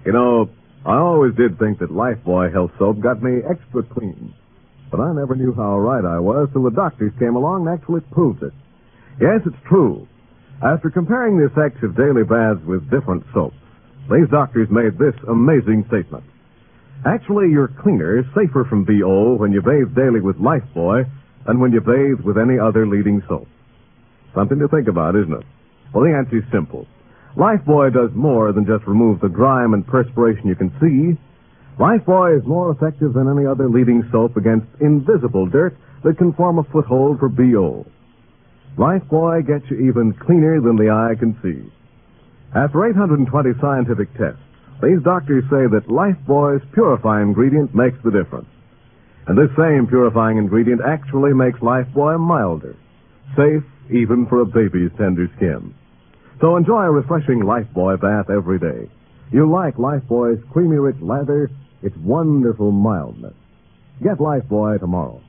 You know, I always did think that Lifebuoy Health Soap got me extra clean. But I never knew how right I was till the doctors came along and actually proved it. Yes, it's true. After comparing the effects of daily baths with different soaps, these doctors made this amazing statement. Actually, you're cleaner, safer from BO when you bathe daily with Lifebuoy than when you bathe with any other leading soap. Something to think about, isn't it? Well, the answer's simple. Lifebuoy does more than just remove the grime and perspiration you can see. Lifebuoy is more effective than any other leading soap against invisible dirt that can form a foothold for BO. Lifebuoy gets you even cleaner than the eye can see. After 820 scientific tests, these doctors say that Lifebuoy's purifying ingredient makes the difference. And this same purifying ingredient actually makes Lifebuoy milder, safe even for a baby's tender skin. So enjoy a refreshing Lifebuoy bath every day. You'll like Lifebuoy's creamy rich lather, its wonderful mildness. Get Lifebuoy tomorrow.